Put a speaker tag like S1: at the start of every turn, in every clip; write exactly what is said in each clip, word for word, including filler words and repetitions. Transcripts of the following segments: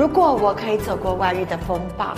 S1: 如果我可以走过外遇的风暴，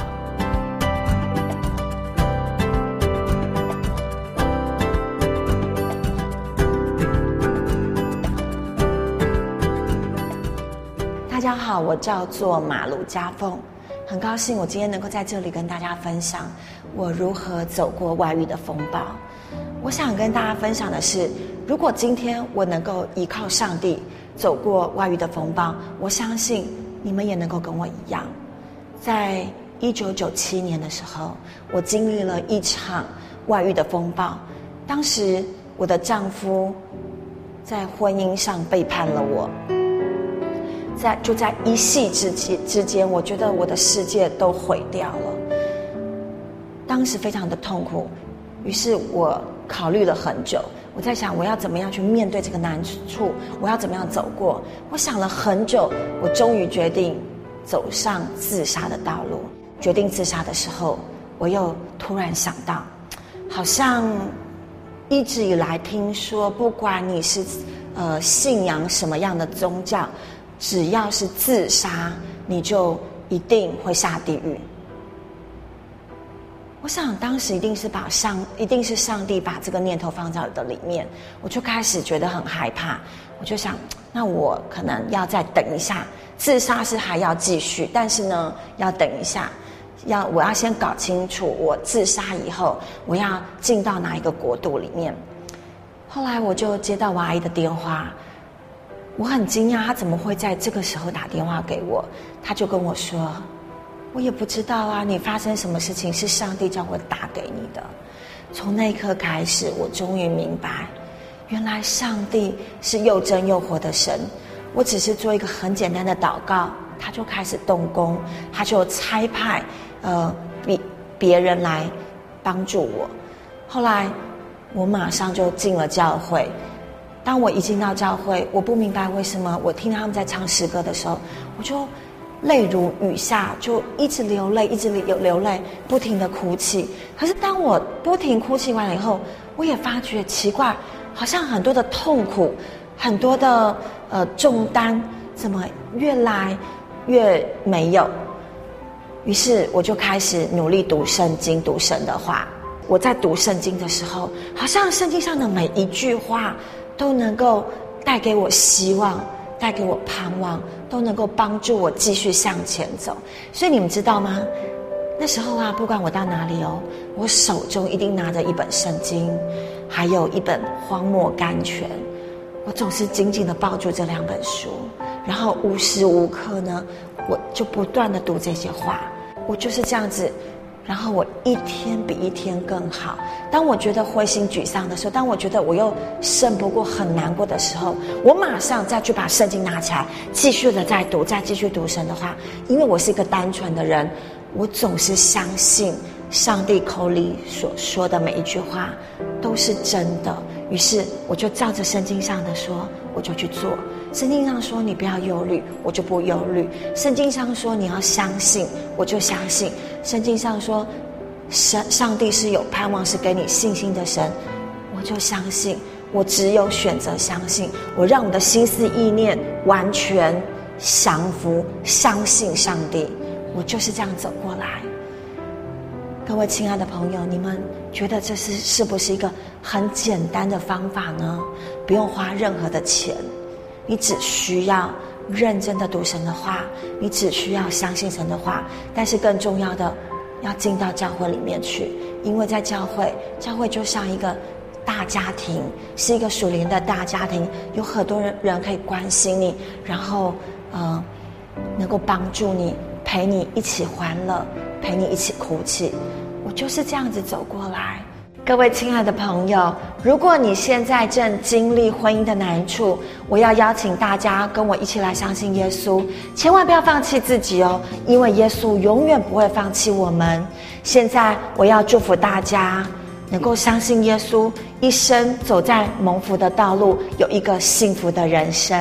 S1: 大家好，我叫做马卢家凤，很高兴我今天能够在这里跟大家分享我如何走过外遇的风暴。我想跟大家分享的是，如果今天我能够依靠上帝走过外遇的风暴，我相信你们也能够跟我一样。在一九九七年的时候，我经历了一场外遇的风暴。当时我的丈夫在婚姻上背叛了我，在就在一夕之间之间，我觉得我的世界都毁掉了。当时非常的痛苦，于是我考虑了很久。我在想，我要怎么样去面对这个难处？我要怎么样走过？我想了很久，我终于决定走上自杀的道路。决定自杀的时候，我又突然想到，好像一直以来听说，不管你是呃信仰什么样的宗教，只要是自杀，你就一定会下地狱。我想当时一定是把上，一定是上帝把这个念头放在我的里面，我就开始觉得很害怕。我就想，那我可能要再等一下，自杀是还要继续，但是呢，要等一下，要我要先搞清楚，我自杀以后，我要进到哪一个国度里面。后来我就接到我阿姨的电话，我很惊讶，她怎么会在这个时候打电话给我？她就跟我说，我也不知道啊，你发生什么事情是上帝叫我打给你的。从那一刻开始，我终于明白，原来上帝是又真又活的神。我只是做一个很简单的祷告，他就开始动工，他就差派呃别别人来帮助我。后来我马上就进了教会。当我一进到教会，我不明白为什么我听到他们在唱诗歌的时候，我就泪如雨下，就一直流泪，一直流流泪，不停的哭泣。可是当我不停哭泣完了以后，我也发觉奇怪，好像很多的痛苦，很多的呃重担，怎么越来越没有？于是我就开始努力读圣经，读神的话。我在读圣经的时候，好像圣经上的每一句话都能够带给我希望，带给我盼望，都能够帮助我继续向前走。所以你们知道吗？那时候啊，不管我到哪里哦，我手中一定拿着一本圣经，还有一本荒漠甘泉。我总是紧紧地抱住这两本书，然后无时无刻呢，我就不断地读这些话。我就是这样子，然后我一天比一天更好。当我觉得灰心沮丧的时候，当我觉得我又胜不过很难过的时候，我马上再去把圣经拿起来，继续的再读，再继续读神的话。因为我是一个单纯的人，我总是相信上帝口里所说的每一句话都是真的。于是我就照着圣经上的说，我就去做。圣经上说你不要忧虑，我就不忧虑。圣经上说你要相信，我就相信。圣经上说神上帝是有盼望，是给你信心的神，我就相信。我只有选择相信，我让我的心思意念完全降服，相信上帝。我就是这样走过来。各位亲爱的朋友，你们觉得这是是不是一个很简单的方法呢？不用花任何的钱，你只需要认真的读神的话，你只需要相信神的话。但是更重要的，要进到教会里面去，因为在教会，教会就像一个大家庭，是一个属灵的大家庭，有很多人人可以关心你，然后呃，能够帮助你，陪你一起欢乐，陪你一起哭泣。我就是这样子走过来。各位亲爱的朋友，如果你现在正经历婚姻的难处，我要邀请大家跟我一起来相信耶稣，千万不要放弃自己哦，因为耶稣永远不会放弃我们。现在我要祝福大家能够相信耶稣，一生走在蒙福的道路，有一个幸福的人生。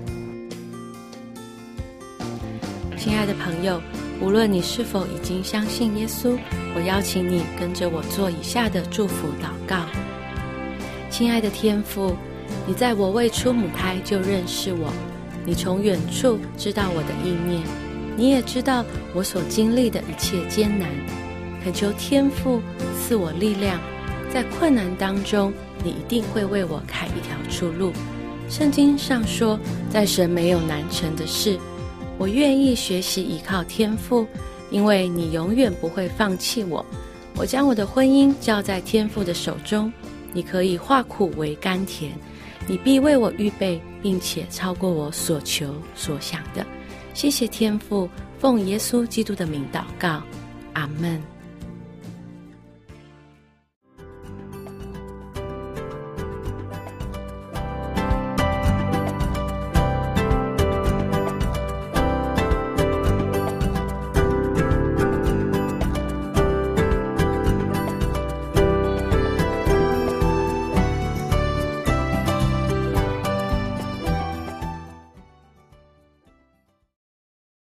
S2: 亲爱的朋友，无论你是否已经相信耶稣，我邀请你跟着我做以下的祝福祷告。亲爱的天父，你在我未出母胎就认识我，你从远处知道我的意念， 你也知道我所经历的一切艰难，恳求天父赐我力量，在困难当中，你一定会为我开一条出路。圣经上说，在神没有难成的事。我愿意学习依靠天父，因为你永远不会放弃我。我将我的婚姻交在天父的手中，你可以化苦为甘甜，你必为我预备，并且超过我所求所想的。谢谢天父，奉耶稣基督的名祷告，阿们。